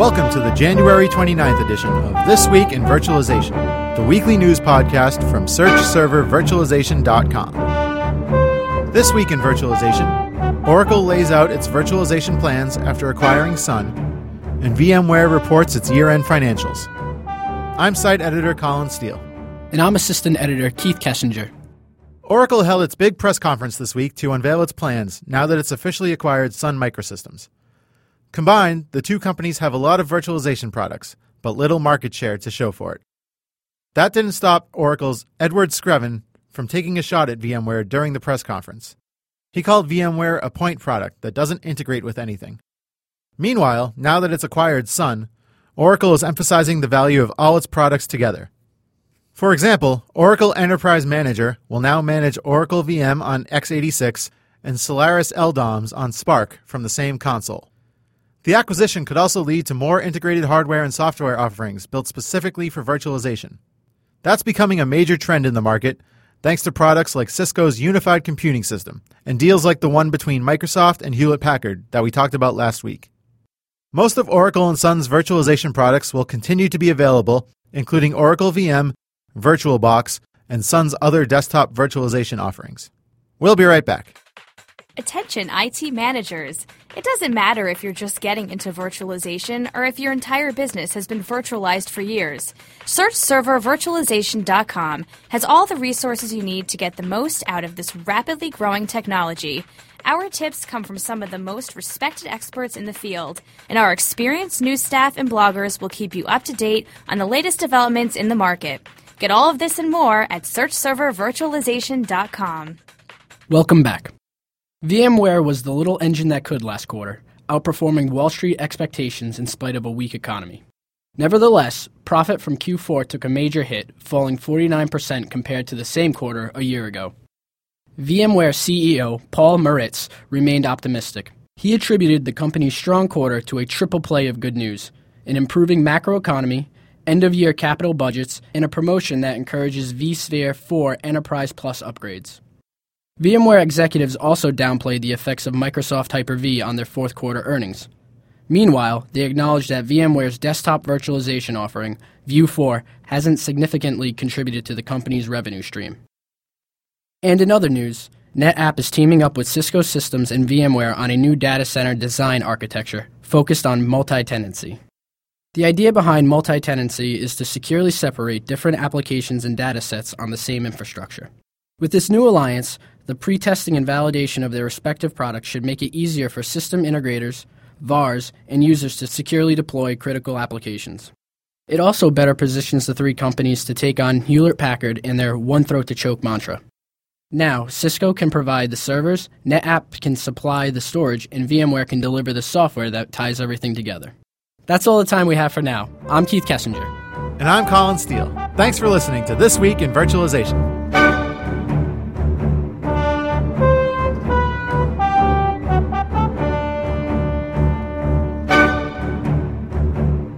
Welcome to the January 29th edition of This Week in Virtualization, the weekly news podcast from SearchServerVirtualization.com. This week in Virtualization, Oracle lays out its virtualization plans after acquiring Sun, and VMware reports its year-end financials. I'm site editor Colin Steele. And I'm assistant editor Keith Kessinger. Oracle held its big press conference this week to unveil its plans now that it's officially acquired Sun Microsystems. Combined, the two companies have a lot of virtualization products, but little market share to show for it. That didn't stop Oracle's Edward Screven from taking a shot at VMware during the press conference. He called VMware a point product that doesn't integrate with anything. Meanwhile, now that it's acquired Sun, Oracle is emphasizing the value of all its products together. For example, Oracle Enterprise Manager will now manage Oracle VM on x86 and Solaris LDOMS on SPARC from the same console. The acquisition could also lead to more integrated hardware and software offerings built specifically for virtualization. That's becoming a major trend in the market, thanks to products like Cisco's Unified Computing System and deals like the one between Microsoft and Hewlett-Packard that we talked about last week. Most of Oracle and Sun's virtualization products will continue to be available, including Oracle VM, VirtualBox, and Sun's other desktop virtualization offerings. We'll be right back. Attention IT managers. It doesn't matter if you're just getting into virtualization or if your entire business has been virtualized for years. SearchServerVirtualization.com has all the resources you need to get the most out of this rapidly growing technology. Our tips come from some of the most respected experts in the field, and our experienced news staff and bloggers will keep you up to date on the latest developments in the market. Get all of this and more at SearchServerVirtualization.com. Welcome back. VMware was the little engine that could last quarter, outperforming Wall Street expectations in spite of a weak economy. Nevertheless, profit from Q4 took a major hit, falling 49% compared to the same quarter a year ago. VMware CEO Paul Maritz remained optimistic. He attributed the company's strong quarter to a triple play of good news: an improving macroeconomy, end-of-year capital budgets, and a promotion that encourages vSphere 4 Enterprise Plus upgrades. VMware executives also downplayed the effects of Microsoft Hyper-V on their fourth quarter earnings. Meanwhile, they acknowledged that VMware's desktop virtualization offering, View 4, hasn't significantly contributed to the company's revenue stream. And in other news, NetApp is teaming up with Cisco Systems and VMware on a new data center design architecture focused on multi-tenancy. The idea behind multi-tenancy is to securely separate different applications and data sets on the same infrastructure. With this new alliance, the pre-testing and validation of their respective products should make it easier for system integrators, VARs, and users to securely deploy critical applications. It also better positions the three companies to take on Hewlett-Packard and their one throat to choke mantra. Now, Cisco can provide the servers, NetApp can supply the storage, and VMware can deliver the software that ties everything together. That's all the time we have for now. I'm Keith Kessinger. And I'm Colin Steele. Thanks for listening to This Week in Virtualization.